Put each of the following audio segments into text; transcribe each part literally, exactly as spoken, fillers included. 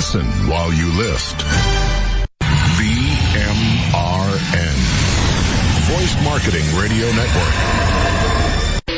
Listen while you list. V M R N. Voice Marketing Radio Network.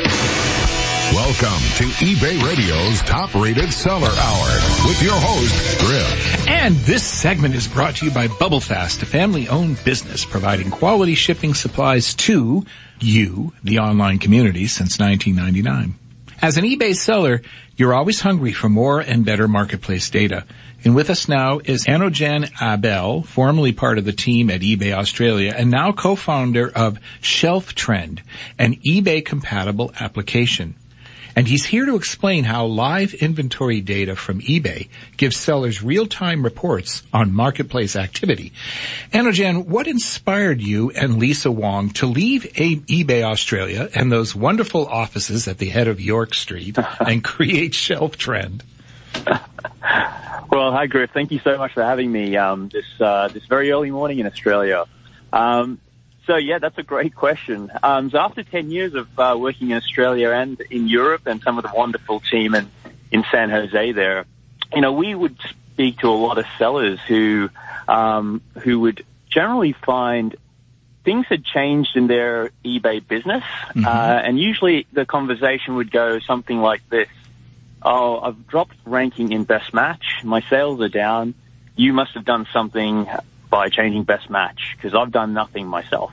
Welcome to eBay Radio's top-rated seller hour with your host, Griff. And this segment is brought to you by BubbleFast, a family-owned business providing quality shipping supplies to you, the online community, since nineteen ninety-nine. As an eBay seller, you're always hungry for more and better marketplace data. And with us now is Anojan Abel, formerly part of the team at eBay Australia and now co-founder of ShelfTrend, an eBay-compatible application. And he's here to explain how live inventory data from eBay gives sellers real-time reports on marketplace activity. Anojan, what inspired you and Lisa Wong to leave a- eBay Australia and those wonderful offices at the head of York Street and create ShelfTrend? Well, hi, Griff. Thank you so much for having me um, this uh, this very early morning in Australia. Um, so, yeah, that's a great question. Um, so after ten years of uh, working in Australia and in Europe and some of the wonderful team in, in San Jose there, you know, we would speak to a lot of sellers who um, who would generally find things had changed in their eBay business. Mm-hmm. Uh, and usually the conversation would go something like this. Oh, I've dropped ranking in best match. My sales are down. You must have done something by changing best match because I've done nothing myself.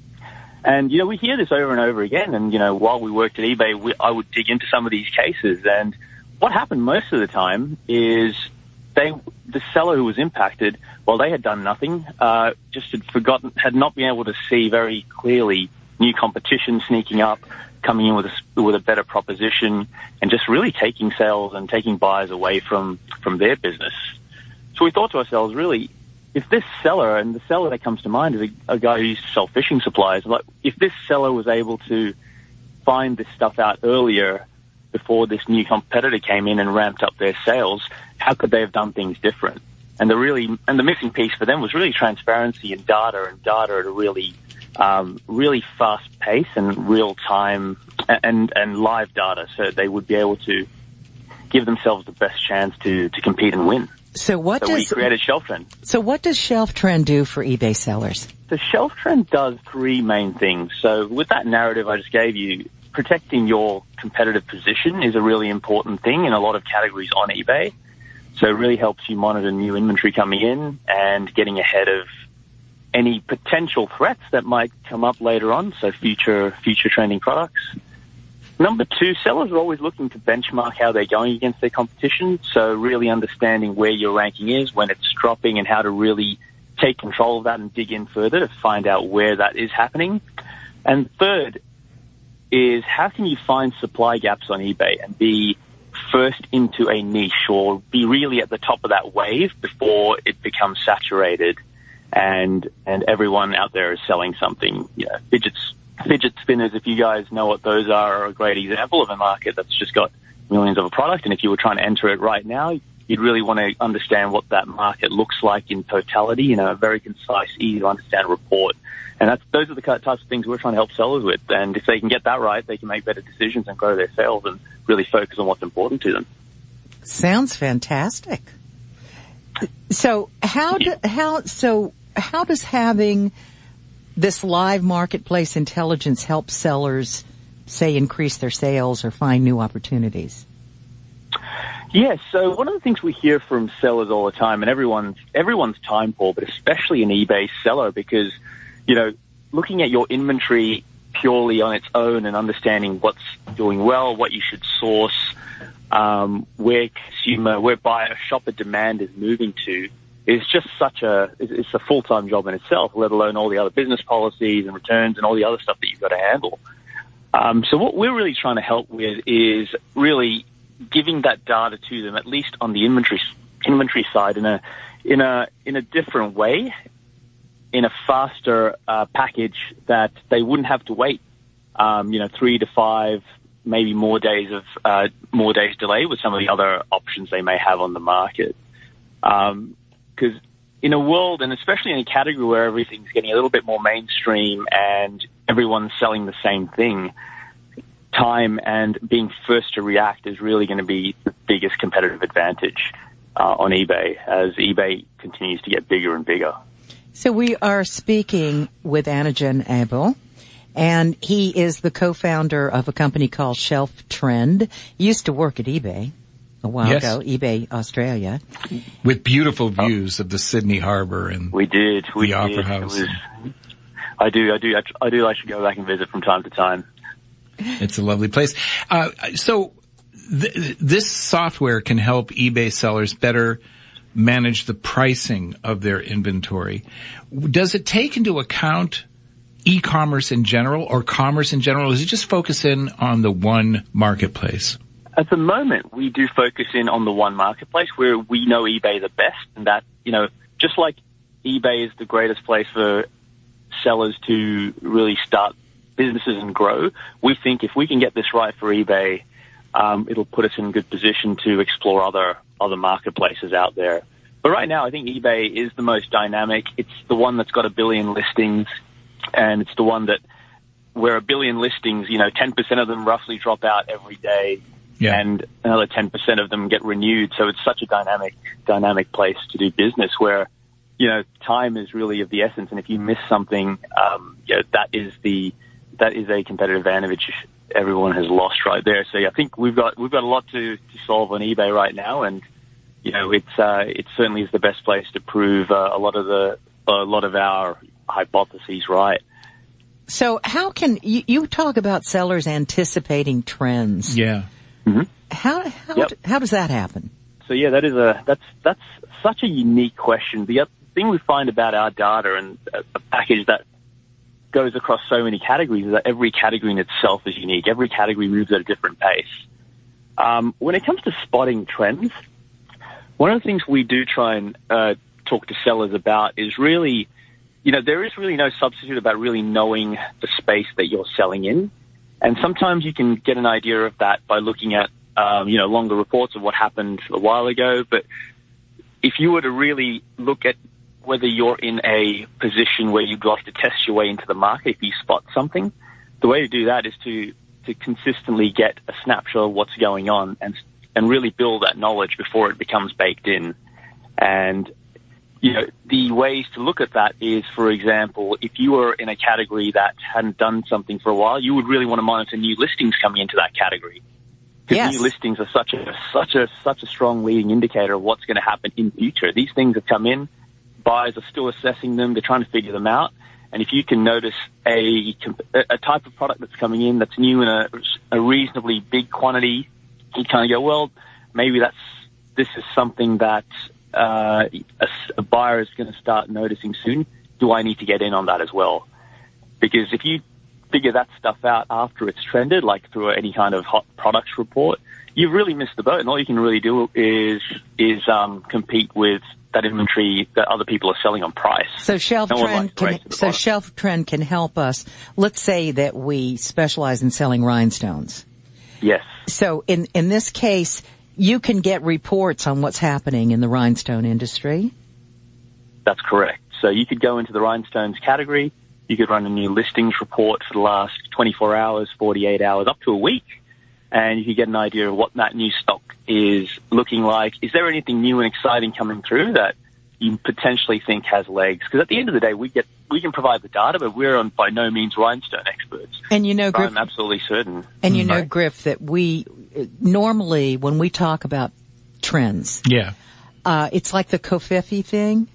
And, you know, we hear this over and over again. And, you know, while we worked at eBay, we, I would dig into some of these cases. And what happened most of the time is they, the seller who was impacted, well, they had done nothing, uh, just had forgotten, had not been able to see very clearly new competition sneaking up, coming in with a, with a better proposition and just really taking sales and taking buyers away from, from their business. So we thought to ourselves, really, if this seller, and the seller that comes to mind is a, a guy who used to sell fishing supplies, like if this seller was able to find this stuff out earlier before this new competitor came in and ramped up their sales, how could they have done things different? And the really, and the missing piece for them was really transparency and data and data at a really Um, really fast pace and real time and, and live data, so they would be able to give themselves the best chance to, to compete and win. So what so does, we created ShelfTrend. So what does ShelfTrend do for eBay sellers? The ShelfTrend does three main things. So with that narrative I just gave you, protecting your competitive position is a really important thing in a lot of categories on eBay. So it really helps you monitor new inventory coming in and getting ahead of any potential threats that might come up later on, so future future trending products. Number two, sellers are always looking to benchmark how they're going against their competition, so really understanding where your ranking is, when it's dropping, and how to really take control of that and dig in further to find out where that is happening. And third is how can you find supply gaps on eBay and be first into a niche or be really at the top of that wave before it becomes saturated and and everyone out there is selling something. You know, fidgets, fidget spinners, if you guys know what those are, are a great example of a market that's just got millions of a product. And if you were trying to enter it right now, you'd really want to understand what that market looks like in totality, you know, a very concise, easy to understand report. And that's, those are the types of things we're trying to help sellers with. And if they can get that right, they can make better decisions and grow their sales and really focus on what's important to them. Sounds fantastic. So how do, how so how does having this live marketplace intelligence help sellers, say, increase their sales or find new opportunities? Yes, so one of the things we hear from sellers all the time, and everyone's everyone's time poor, but especially an eBay seller, because, you know, looking at your inventory purely on its own and understanding what's doing well, what you should source, um, where consumer, where buyer, shopper demand is moving to, is just such a, it's a full-time job in itself, let alone all the other business policies and returns and all the other stuff that you've got to handle. Um, so what we're really trying to help with is really giving that data to them, at least on the inventory inventory side, in a in a in a different way, in a faster uh, package that they wouldn't have to wait, um, you know, three to five, maybe more days of uh, more days delay with some of the other options they may have on the market. Because um, in a world, and especially in a category where everything's getting a little bit more mainstream and everyone's selling the same thing, time and being first to react is really going to be the biggest competitive advantage. uh, on eBay as eBay continues to get bigger and bigger. So we are speaking with Anajan Abel, and he is the co-founder of a company called Shelf Trend. He used to work at eBay a while yes. ago, eBay Australia. With beautiful views oh. of the Sydney Harbor and we did. We the did. Opera House. It was, I do, I do, I do like to go back and visit from time to time. It's a lovely place. Uh, so th- this software can help eBay sellers better manage the pricing of their inventory. Does it take into account e-commerce in general or commerce in general? Or does it just focus in on the one marketplace? At the moment, we do focus in on the one marketplace where we know eBay the best, and that, you know, just like eBay is the greatest place for sellers to really start businesses and grow, we think if we can get this right for eBay, um, it'll put us in a good position to explore other other marketplaces out there. But right now, I think eBay is the most dynamic. It's the one that's got a billion listings, and it's the one that where a billion listings, you know, ten percent of them roughly drop out every day, yeah. and another ten percent of them get renewed. So it's such a dynamic, dynamic place to do business where, you know, time is really of the essence. And if you miss something, um, you know, that is the that is a competitive advantage everyone has lost right there. So yeah, I think we've got we've got a lot to, to solve on eBay right now, and you know it's uh, it certainly is the best place to prove uh, a lot of the a lot of our hypotheses right. So how can you, you talk about sellers anticipating trends? Yeah. Mm-hmm. How how yep. how does that happen? So yeah, that is a that's that's such a unique question. The other thing we find about our data and a, a package that goes across so many categories is that every category in itself is unique. Every category moves at a different pace. Um, when it comes to spotting trends, one of the things we do try and uh, talk to sellers about is really, you know, there is really no substitute about really knowing the space that you're selling in. And sometimes you can get an idea of that by looking at, um, you know, longer reports of what happened a while ago. But if you were to really look at whether you're in a position where you'd like to test your way into the market, if you spot something, the way to do that is to, to consistently get a snapshot of what's going on and, and really build that knowledge before it becomes baked in. And, you know, the ways to look at that is, for example, if you were in a category that hadn't done something for a while, you would really want to monitor new listings coming into that category. Because yes. new listings are such a, such a, such a strong leading indicator of what's going to happen in future. These things have come in. Buyers are still assessing them. They're trying to figure them out. And if you can notice a, a type of product that's coming in that's new in a, a reasonably big quantity, you kind of go, well, maybe that's, this is something that uh, a, a buyer is going to start noticing soon. Do I need to get in on that as well? Because if you figure that stuff out after it's trended, like through any kind of hot products report, you've really missed the boat. And all you can really do is, is um, compete with that inventory that other people are selling on price. So Shelf no Trend can, so Shelf Trend can help us. Let's say that we specialize in selling rhinestones. Yes. So in, in this case, you can get reports on what's happening in the rhinestone industry. That's correct. So you could go into the rhinestones category. You could run a new listings report for the last twenty-four hours, forty-eight hours, up to a week. And you could get an idea of what that new stock is looking like. Is there anything new and exciting coming through that you potentially think has legs? Because at the end of the day, we get we can provide the data, but we're on, by no means rhinestone experts. And you know, Griff, I'm absolutely certain. And you know, right? Griff, that we normally when we talk about trends, yeah, uh, it's like the Covfefe thing.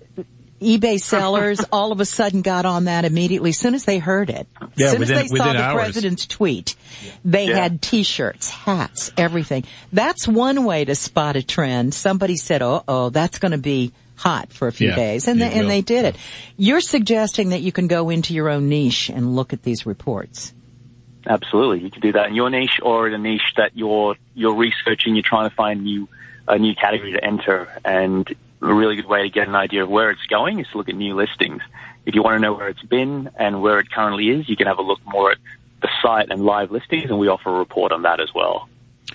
eBay sellers all of a sudden got on that immediately as soon as they heard it. As yeah, soon within, as they saw the hours. president's tweet, they yeah. had T-shirts, hats, everything. That's one way to spot a trend. Somebody said, oh, oh, that's going to be hot for a few yeah, days. And they, and will. they did it. You're suggesting that you can go into your own niche and look at these reports. Absolutely. You can do that in your niche or in a niche that you're, you're researching. You're trying to find new, a new category to enter. And a really good way to get an idea of where it's going is to look at new listings. If you want to know where it's been and where it currently is, you can have a look more at the site and live listings, and we offer a report on that as well.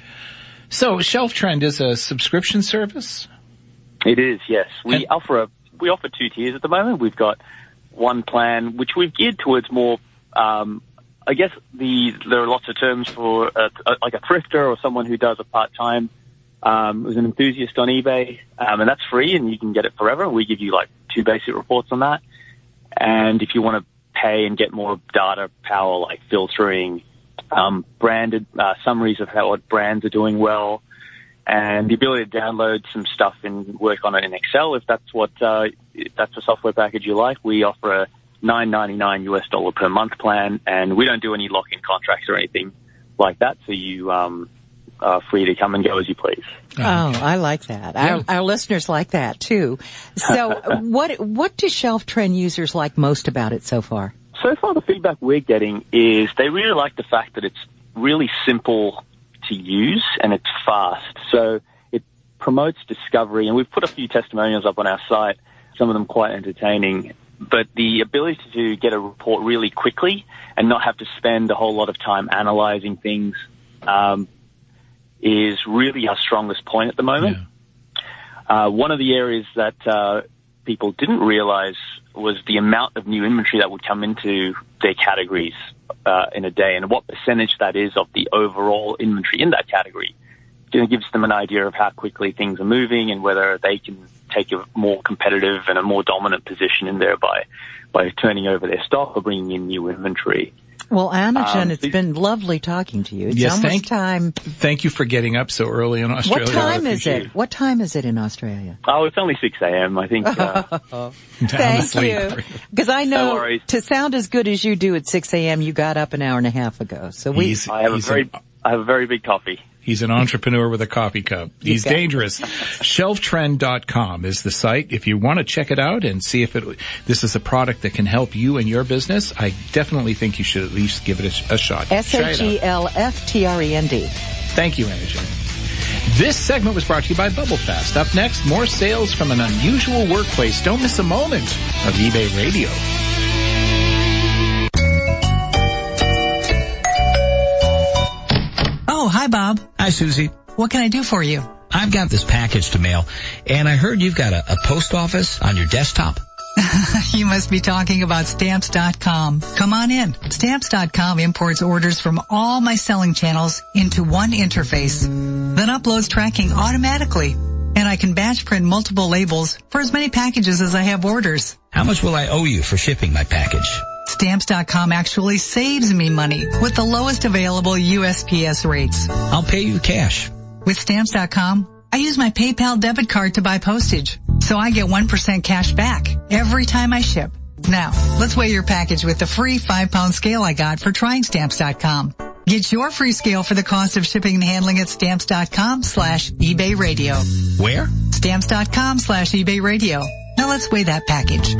So Shelf Trend is a subscription service? It is, yes. We and- offer a we offer two tiers at the moment. We've got one plan which we've geared towards more. Um, I guess the there are lots of terms for a, a, like a thrifter or someone who does a part time um, who's an enthusiast on eBay, um, and that's free, and you can get it forever. We give you like two basic reports on that. And if you want to pay and get more data power, like filtering, um, branded uh, summaries of how what brands are doing well, and the ability to download some stuff and work on it in Excel, if that's what uh, if that's a software package you like, we offer a nine ninety-nine U S dollar per month plan, and we don't do any lock-in contracts or anything like that, so you um, are free to come and go as you please. Oh, I like that. Yeah. Our, our listeners like that too. So, what what do Shelf Trend users like most about it so far? So far, the feedback we're getting is they really like the fact that it's really simple to use and it's fast. So it promotes discovery, and we've put a few testimonials up on our site, some of them quite entertaining. But the ability to get a report really quickly and not have to spend a whole lot of time analyzing things um, is really our strongest point at the moment. Yeah. Uh, one of the areas that uh, people didn't realize was the amount of new inventory that would come into their categories uh, in a day, and what percentage that is of the overall inventory in that category. It gives them an idea of how quickly things are moving and whether they can take a more competitive and a more dominant position in there by, by turning over their stock or bringing in new inventory. Well, Annajan, um, it's been lovely talking to you. It's yes, almost thank, time. Thank you for getting up so early in Australia. What time is it? What time is it in Australia? Oh, it's only six a.m. I think. Uh, Thank you. Because I know no to sound as good as you do at six a.m., you got up an hour and a half ago. So we. He's, I have a very, a, I have a very big coffee. He's an entrepreneur with a coffee cup. He's dangerous. shelf trend dot com is the site. If you want to check it out and see if it, this is a product that can help you and your business, I definitely think you should at least give it a, a shot. S H E L F T R E N D. Thank you, Annajan. This segment was brought to you by BubbleFast. Up next, more sales from an unusual workplace. Don't miss a moment of eBay Radio. Oh, hi, Bob. Hi, Susie. What can I do for you? I've got this package to mail, and I heard you've got a, a post office on your desktop. You must be talking about Stamps dot com. Come on in. Stamps dot com imports orders from all my selling channels into one interface, then uploads tracking automatically. And I can batch print multiple labels for as many packages as I have orders. How much will I owe you for shipping my package? Stamps dot com actually saves me money with the lowest available U S P S rates. I'll pay you cash. With Stamps dot com, I use my PayPal debit card to buy postage, so I get one percent cash back every time I ship. Now, let's weigh your package with the free five pound scale I got for trying Stamps dot com. Get your free scale for the cost of shipping and handling at Stamps dot com slash eBay Radio. Where? Stamps dot com slash eBay Radio. Now let's weigh that package.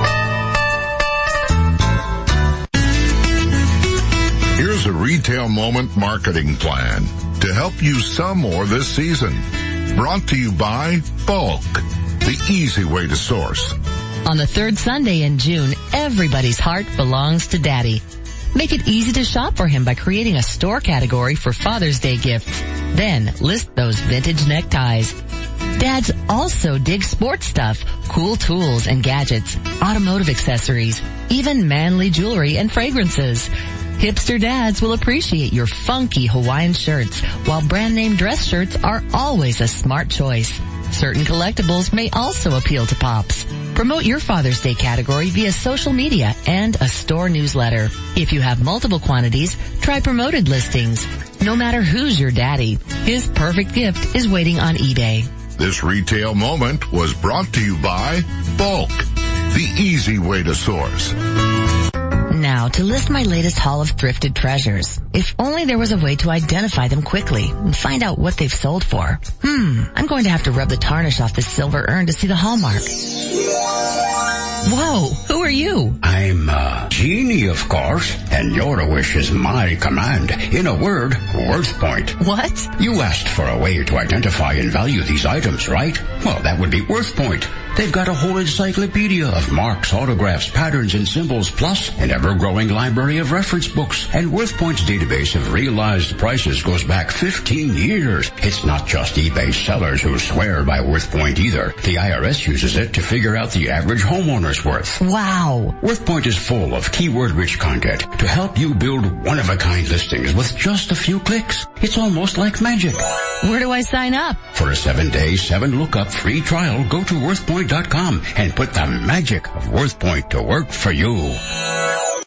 Here's a Retail Moment marketing plan to help you sell more this season. Brought to you by Bulk, the easy way to source. On the third Sunday in June, everybody's heart belongs to Daddy. Make it easy to shop for him by creating a store category for Father's Day gifts. Then list those vintage neckties. Dads also dig sports stuff, cool tools and gadgets, automotive accessories, even manly jewelry and fragrances. Hipster dads will appreciate your funky Hawaiian shirts, while brand name dress shirts are always a smart choice. Certain collectibles may also appeal to pops. Promote your Father's Day category via social media and a store newsletter. If you have multiple quantities, try promoted listings. No matter who's your daddy, his perfect gift is waiting on eBay. This Retail Moment was brought to you by Bulk, the easy way to source. Now, to list my latest haul of thrifted treasures. If only there was a way to identify them quickly and find out what they've sold for. Hmm, I'm going to have to rub the tarnish off this silver urn to see the hallmark. Whoa, who are you? I'm, uh, Genie, of course, and your wish is my command. In a word, worth point. What? You asked for a way to identify and value these items, right? Well, that would be worth point. They've got a whole encyclopedia of marks, autographs, patterns, and symbols, plus an ever-growing library of reference books. And WorthPoint's database of realized prices goes back fifteen years. It's not just eBay sellers who swear by WorthPoint either. The I R S uses it to figure out the average homeowner dollars worth. Wow. WorthPoint is full of keyword-rich content to help you build one-of-a-kind listings with just a few clicks. It's almost like magic. Where do I sign up? For a seven-day, seven-lookup free trial, go to worth point dot com and put the magic of WorthPoint to work for you.